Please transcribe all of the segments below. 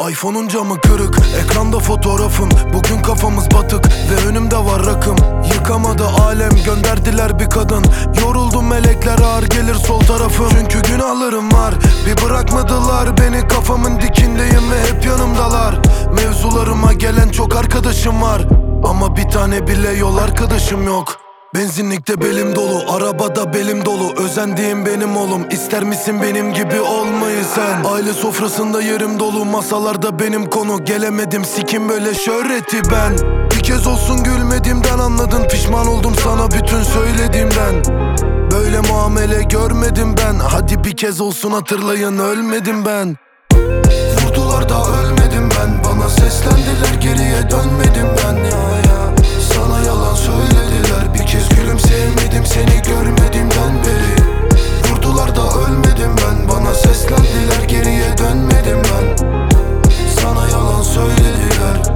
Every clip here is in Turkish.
iPhone'un camı kırık, ekranda fotoğrafın. Bugün kafamız batık ve önümde var rakım. Yıkamadı alem, gönderdiler bir kadın. Yoruldum, melekler ağır gelir sol tarafım. Çünkü günahlarım var, bir bırakmadılar beni. Kafamın dikindeyim ve hep yanımdalar. Mevzularıma gelen çok arkadaşım var, ama bir tane bile yol arkadaşım yok. Benzinlikte belim dolu, arabada belim dolu. Özendiğim benim oğlum, ister misin benim gibi olmayı sen? Aile sofrasında yerim dolu, masalarda benim konu. Gelemedim, sikim böyle şöhreti ben. Bir kez olsun gülmediğimden anladın, pişman oldum sana bütün söylediğimden. Böyle muamele görmedim ben, hadi bir kez olsun hatırlayın, ölmedim ben. Vurdular da ölmedim ben, bana seslendiler, geriye dönmedim ben ya. Sana yalan söylediler, bir kez gülümseyemedim seni görmediğimden beri. Vurdular da ölmedim ben, bana seslendiler, geriye dönmedim ben. Sana yalan söylediler,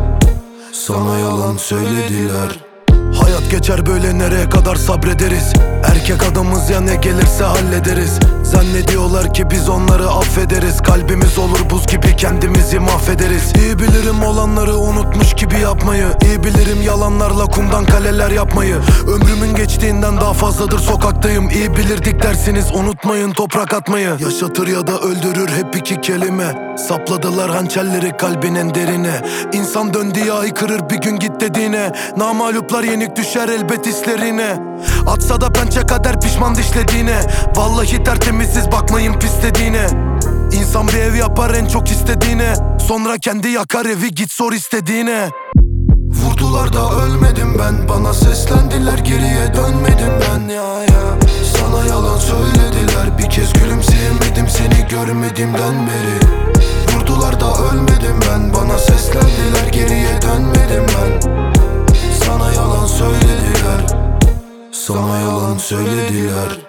sana yalan söylediler. Hayat geçer böyle, nereye kadar sabrederiz? Erkek adamız ya, ne gelirse hallederiz. Zannediyorlar ki biz onları affederiz. Kalbimiz olur buz gibi, kendimizi mahvederiz. İyi bilirim olanları unutmuş gibi yapmayı. İyi bilirim yalanlarla kumdan kaleler yapmayı. Ömrümün geçtiğinden daha fazladır sokaktayım. İyi bilirdik dersiniz, unutmayın toprak atmayı. Yaşatır ya da öldürür hep iki kelime. Sapladılar hançerleri kalbinin derine. İnsan döndüğü haykırır bir gün git dediğine. Namaluplar yenik düşer elbet hislerine. Atsa da pençe kader pişman dişlediğine. Vallahi tertemizsiz, bakmayın pis dediğine. İnsan bir ev yapar en çok istediğine. Sonra kendi yakar evi, git sor istediğine. Vurdular da ölmedim ben, bana seslendiler, geriye dönmedim ben ya. Sana yalan söylediler, bir kez gülümseyemedim seni görmediğimden beri. Vurdular da ölmedim ben, bana seslendiler, geriye dönmedim ben. Sana yalan söylediler, sana yalan söylediler.